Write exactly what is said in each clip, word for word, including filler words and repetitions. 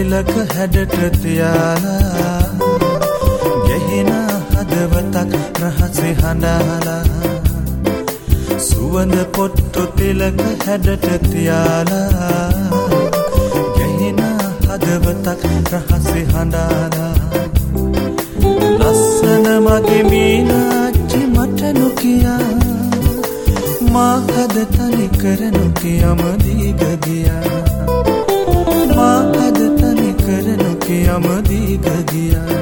තිලක හැඩට තියාලා ගෙහින හදවතක් රහසේ හඬාලා සුවඳ පොට්ටු තිලක හැඩට තියාලා ගෙහින හදවතක් රහසේ හඬාලා ලස්සන මගේ මීනාච්චි මට නොකියා මා හද තනි කර නොකියම දීග ගියා මා හද තනි කර නොකියම දීග ගියා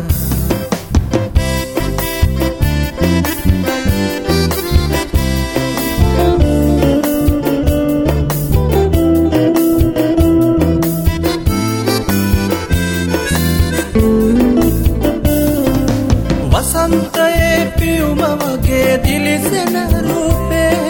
වසන්තයේ පියුම වගේ දිලිසෙන රූපේ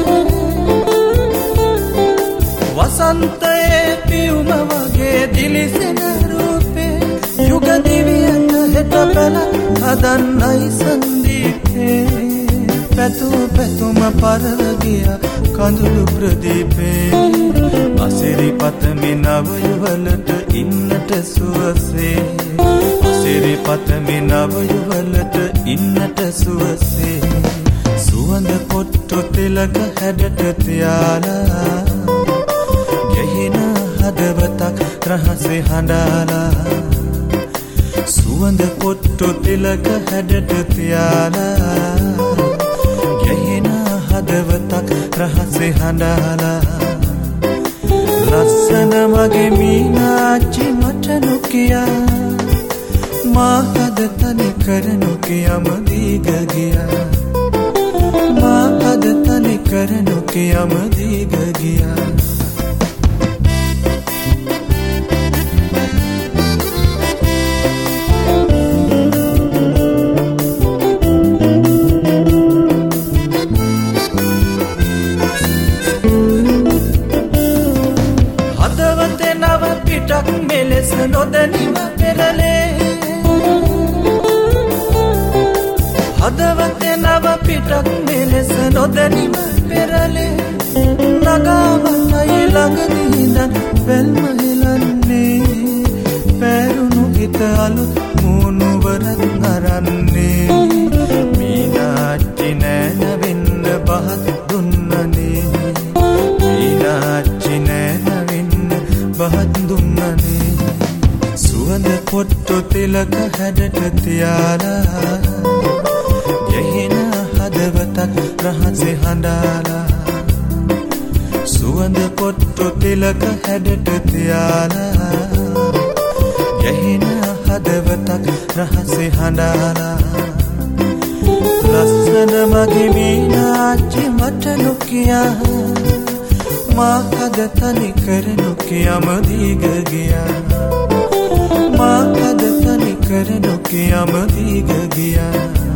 වසන්තයේ පියුම වගේ දිලිසෙන රූපේ යුග දිවියන් හෙට පැන හදන්නයි සන්දීපේ පැතුම පැතුම පරව ගියා කඳුළු ප්‍රදීපේ අසිරිපත මිනවයවලට ඉන්නට සුවසේ අසිරිපත මිනවයවලට ඉන්නට සුවසේ සුවඳ පොට්ටු තිලක හැඩට තියාලා ගෙහින හදවතක් රහසේ හඬාලා සුවඳ පොට්ටු තිලක හැඩට තියාලා ගෙහින හදවතක් රහසේ හඬාලා ලස්සන මගේ මීනාච්චි මට නොකියා මා හද තනි කර නොකියම දීග ගියා මා හද තනි කර නොකියම දීග ගියා හදවතේ නව පිටක් මෙලෙස නොදැනීම පෙරලේ හදවතේ නව පිටක් මෙලෙස නොදැනීම පෙරලේ නගාවන්නයි ළඟදී ඉඳන් බැල්ම හෙලන්නේ පැරුණු හිත අලුත් මූණුවරක් අරන්නේ මීනාච්චි නෑනවෙන්න බහත් දුන්නනේ මීනාච්චි නෑනවෙන්න බහත් දුන්නනේ සුවඳ පොට්ටු තිලක හැඩට තියාලා ගෙහින හදවතක් රහසේ හඬාලා සුවඳ පොට්ටු තිලක හැඩට තියාලා ගෙහින හදවතක් රහසේ හඬාලා ලස්සන මගේ මීනාච්චි මට නොකියා මා හද තනි කර නොකියම දීග ගියා මා හද තනි කර නොකියම දීග ගියා